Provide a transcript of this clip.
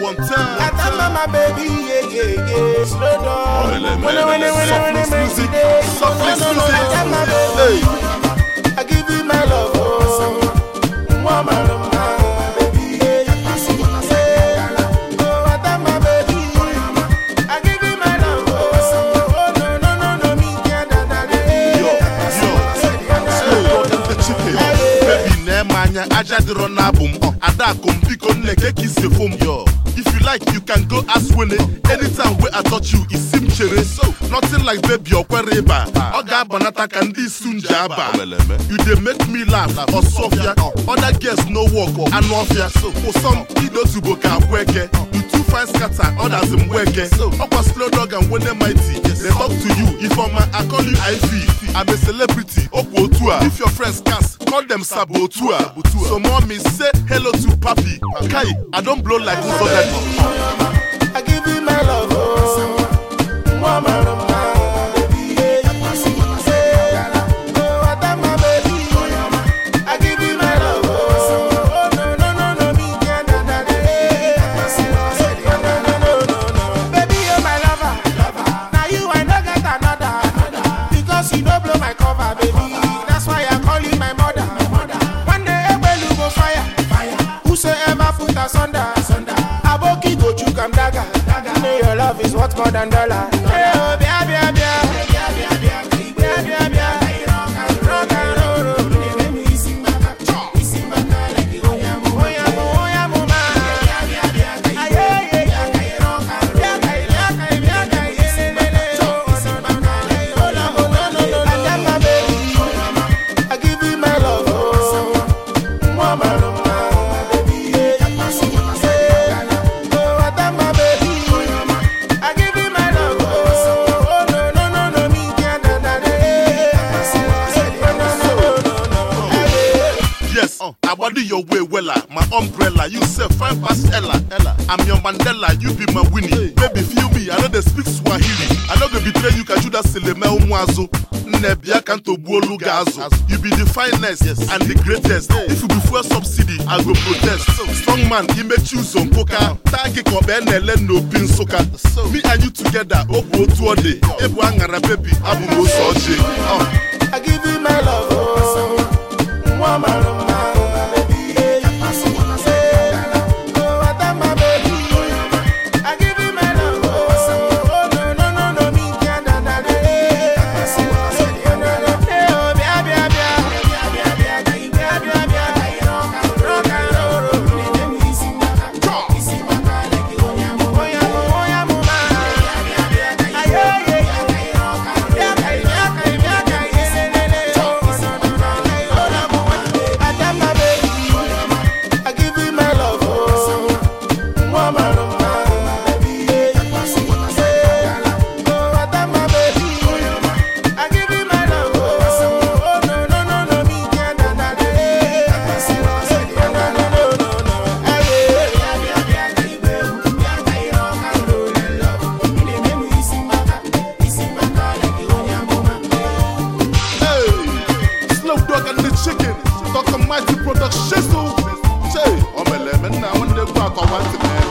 one time. My baby, yeah. Slow down. Softness music. Hey. I give you my love, oh. Woman, baby, yeah. Oh, my baby. I give you my love, oh. No, me can't. Baby, Nemanja, Ajadiron album. Adakum, Biko, Neke, Kiss the foam, yo. If you like, you can go ask Winnie. Anytime where I touch you, it's sim chere. So, nothing like baby or quereba. Oga Banata can be soon jaba. You they make me laugh or Sophia. Other girls no work or Anofia. So, for some, you know to boka weke. You too fine scatter, others in weke. So, Aqua Slow Dog and Winnie Mighty. They talk to you. If I'm I call you Ivy. I'm a celebrity. Okwo Tua. If your friends cast, call them Sabotua. So, mommy, say hello to Papi. Kai, I don't blow like Uzo. I give you my love, oh, woman, baby, yeah. Oh, my baby, I give you my love, oh, no, me can't, no, baby, you're my lover. Now you I don't get another, because you don't blow my cover, baby. That's why I call you my mother. One day when you go fire, whosoever put us under. Come dagger. Your love is worth more than dollar. I body your way wella, my umbrella. You say fine past Ella. I'm your Mandela, you be my Winnie. Baby, feel me, I know they speak Swahili. I know they betray you, can you that Seleme Umwazo. Nebia canto Buolu Gazo. You be the finest and the greatest. If you be fuel subsidy, I go protest. Strong man, he make you some poker. Tagi Koben no pin soka. Me and you together, Opo Tuode. Ebu Angara baby, Abu Mosoje. I give you my love, oh, woman. Chicken, Dr. Mighty Production. Say, I'm a lemon now, and they walk on one